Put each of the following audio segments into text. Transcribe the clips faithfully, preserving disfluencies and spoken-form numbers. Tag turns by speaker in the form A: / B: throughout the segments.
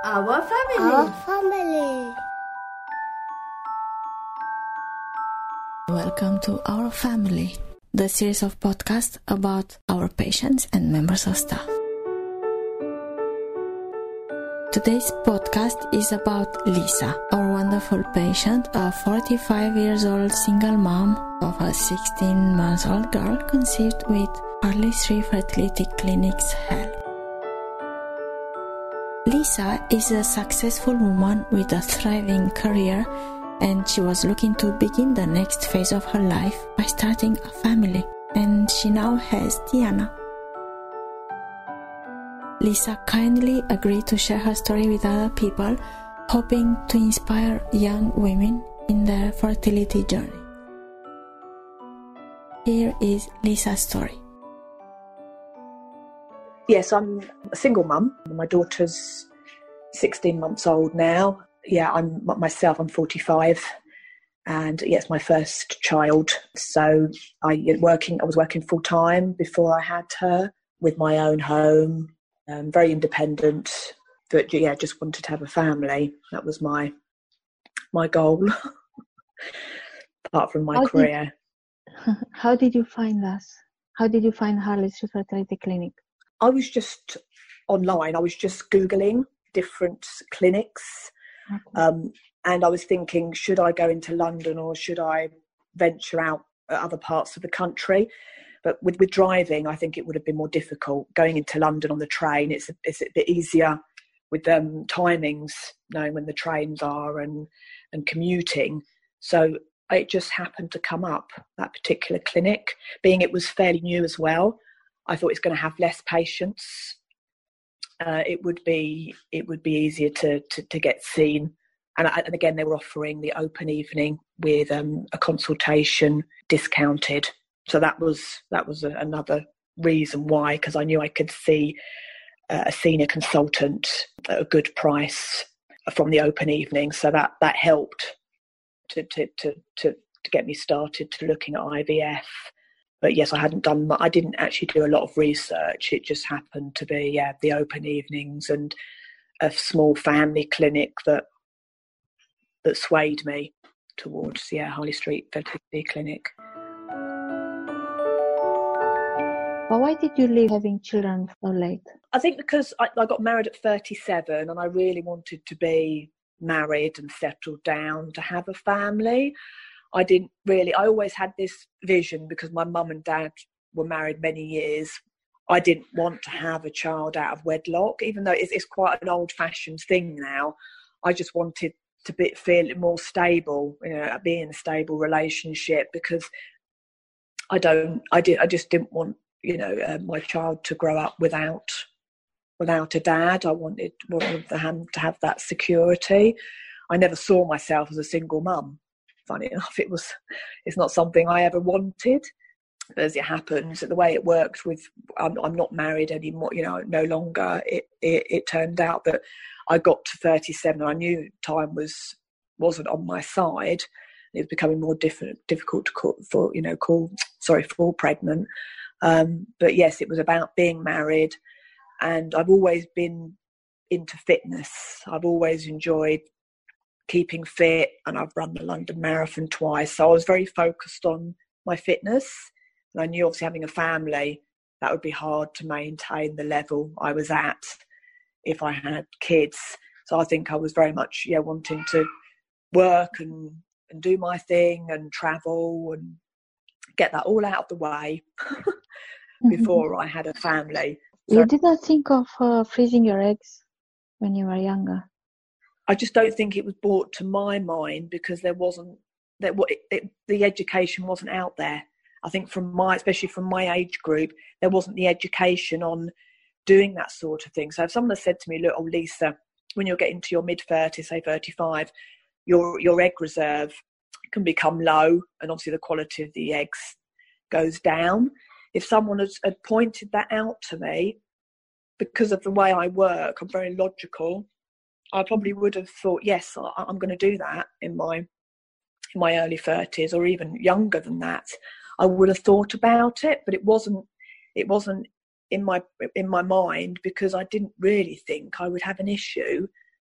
A: Our family.
B: Our family.
C: Welcome to Our Family, the series of podcasts about our patients and members of staff. Today's podcast is about Lisa, our wonderful patient, a forty-five years old single mom of a sixteen month old girl conceived with Harley Street Fertility Clinic's help. Lisa is a successful woman with a thriving career, and she was looking to begin the next phase of her life by starting a family, and she now has Diana. Lisa kindly agreed to share her story with other people, hoping to inspire young women in their fertility journey. Here is Lisa's story.
D: Yes, I'm a single mum. My daughter's sixteen months old now. Yeah, I'm myself, I'm forty-five, and yeah, it's my first child. So I working. I was working full time before I had her, with my own home, um, very independent. But yeah, just wanted to have a family. That was my my goal. Apart from my
E: how
D: career.
E: Did, how did you find us? How did you find Harley Street Fertility Clinic?
D: I was just online. I was just Googling different clinics.
E: Okay.
D: Um, and I was thinking, should I go into London or should I venture out at other parts of the country? But with, with driving, I think it would have been more difficult. Going into London on the train, it's a, it's a bit easier with um, timings, knowing when the trains are and, and commuting. So it just happened to come up, that particular clinic, being it was fairly new as well. I thought it's going to have less patients. Uh, it would be it would be easier to to, to get seen, and, and again they were offering the open evening with um, a consultation discounted. So that was that was a, another reason why, because I knew I could see uh, a senior consultant at a good price from the open evening. So that that helped to to to to, to get me started to looking at I V F. But yes, I hadn't done, I didn't actually do a lot of research. It just happened to be, yeah, the open evenings and a small family clinic that that swayed me towards, yeah, Harley Street Fertility Clinic.
E: But why did you leave having children so late?
D: I think because I, I got married at thirty-seven and I really wanted to be married and settled down to have a family. I didn't really, I always had this vision because my mum and dad were married many years. I didn't want to have a child out of wedlock, even though it's, it's quite an old fashioned thing now. I just wanted to be, feel more stable, you know, be in a stable relationship, because I don't, I did, I just didn't want, you know, uh, my child to grow up without, without a dad. I wanted, wanted them to have that security. I never saw myself as a single mum. Funny enough, it was it's not something I ever wanted, but as it happens, the way it worked with I'm, I'm not married anymore, you know, no longer, it, it it turned out that I got to thirty-seven, I knew time was wasn't on my side. It was becoming more difficult difficult to call for, you know, call sorry fall pregnant, um but yes, it was about being married. And I've always been into fitness. I've always enjoyed keeping fit, and I've run the London Marathon twice, so I was very focused on my fitness. And I knew obviously having a family, that would be hard to maintain the level I was at if I had kids. So I think I was very much yeah wanting to work and, and do my thing and travel and get that all out of the way before I had a family. So
E: you didn't think of uh, freezing your eggs when you were younger?
D: I just don't think it was brought to my mind because there wasn't that it, it, the education wasn't out there. I think from my, especially from my age group, there wasn't the education on doing that sort of thing. So if someone had said to me, "Look, oh Lisa, when you're getting to your mid thirties, say thirty-five, your your egg reserve can become low, and obviously the quality of the eggs goes down." If someone had, had pointed that out to me, because of the way I work, I'm very logical. I probably would have thought, yes, I'm going to do that in my in my early thirties, or even younger than that. I would have thought about it, but it wasn't. It wasn't in my in my mind because I didn't really think I would have an issue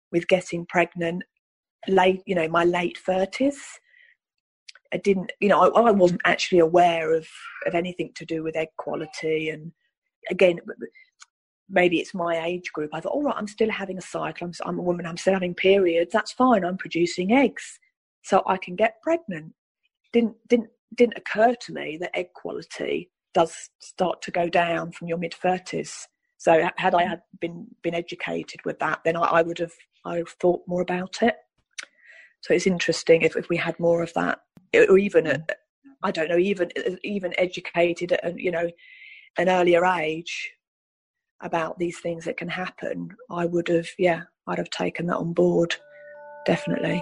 D: with getting pregnant late, you know, my late thirties. I didn't, you know, I, I wasn't actually aware of, of anything to do with egg quality. And again, maybe it's my age group. I thought, all right, I'm still having a cycle. I'm, I'm a woman. I'm still having periods. That's fine. I'm producing eggs, so I can get pregnant. Didn't didn't didn't occur to me that egg quality does start to go down from your mid thirties. So had I had been been educated with that, then I, I would have I would have thought more about it. So it's interesting if, if we had more of that, or even at, I don't know, even even educated at, you know, an earlier age about these things that can happen. I would have, yeah, I'd have taken that on board, definitely.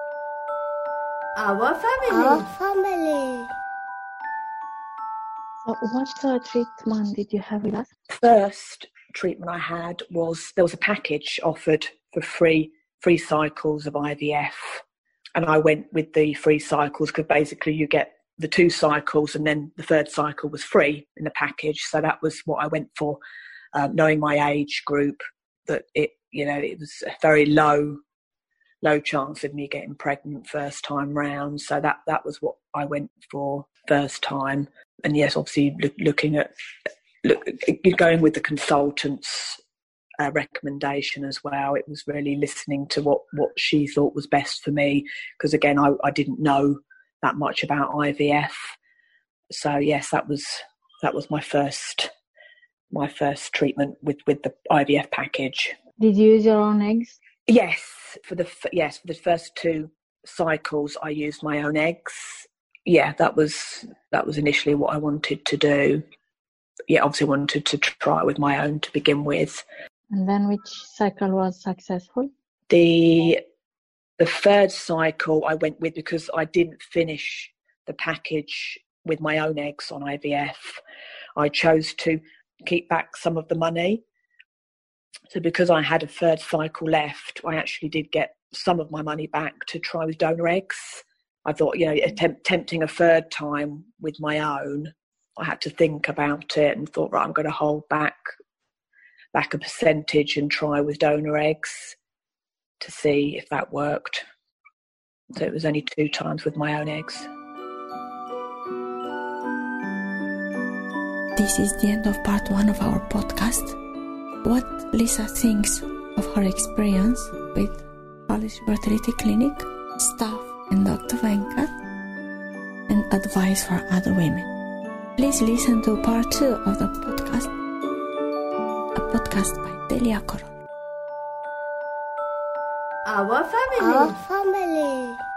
A: Our family.
E: Our family. So what uh, treatment did you have with us?
D: First treatment I had was, there was a package offered for free free cycles of I V F, and I went with the free cycles because basically you get the two cycles and then the third cycle was free in the package. So that was what I went for, um, knowing my age group, that it, you know, it was a very low low chance of me getting pregnant first time round. So that that was what I went for first time. And yes, obviously look, looking at look, going with the consultant's uh, recommendation as well. It was really listening to what, what she thought was best for me, because again, I, I didn't know that much about I V F. So yes, that was that was my first my first treatment with, with the I V F package.
E: Did you use your own eggs?
D: Yes, for the yes for the first two cycles, I used my own eggs. Yeah, that was that was initially what I wanted to do. Yeah, obviously wanted to try it with my own to begin with.
E: And then which cycle was successful?
D: The the third cycle I went with because I didn't finish the package with my own eggs on I V F. I chose to keep back some of the money. So because I had a third cycle left, I actually did get some of my money back to try with donor eggs. I thought, you know, attempt, attempting a third time with my own, I had to think about it and thought, right, I'm going to hold back back a percentage and try with donor eggs to see if that worked. So it was only two times with my own eggs.
C: This is the end of part one of our podcast. What Lisa thinks of her experience with Harley's Fertility Clinic, staff and Doctor Venkat, and advice for other women. Please listen to part two of the podcast, a podcast by Delia Corol.
A: Our family.
E: Our family.